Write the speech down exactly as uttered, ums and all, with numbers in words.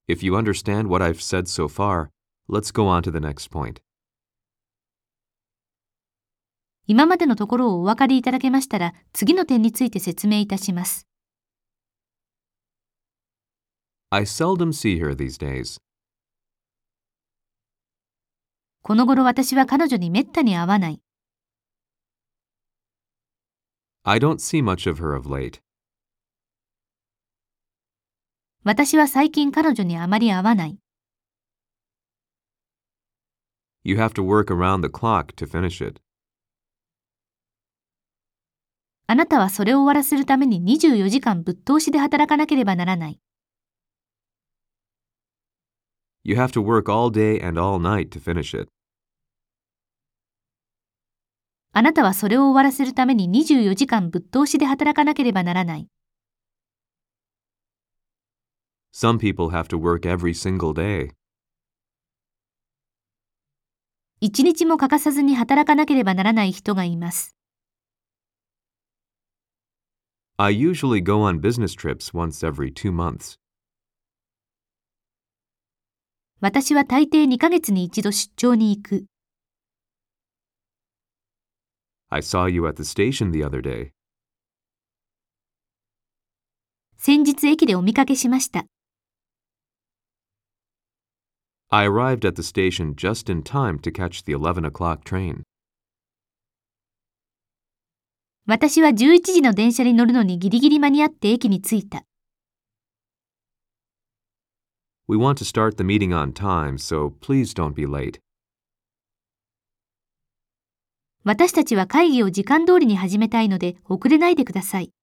If you understand what I've said so far, let's go on to the next point. 今までのところをお分かりいただけましたら、次の点について説明いたします。 I seldom see her these days. この頃私は彼女にめったに会わない。 I don't see much of her of late. 私は最近彼女にあまり会わない。 You have to work around the clock to finish it. あなたはそれを終わらせるためににじゅうよじかんぶっ通しで働かなければならない。 You have to work all day and all night to finish it. あなたはそれを終わらせるためににじゅうよじかんぶっ通しで働かなければならない。 Some people have to work every single day. 一日も欠かさずに働かなければならない人がいます。 I usually go on business trips once every two months. 私は大抵にかげつに一度出張に行く。 I saw you at the station the other day. 先日駅でお見かけしました。 I arrived at the station just in time to catch the eleven o'clock train. 私はじゅういちじの電車に乗るのにギリギリ間に合って駅に着いた。 We want to start the meeting on time, so please don't be late. 私たちは会議を時間通りに始めたいので遅れないでください。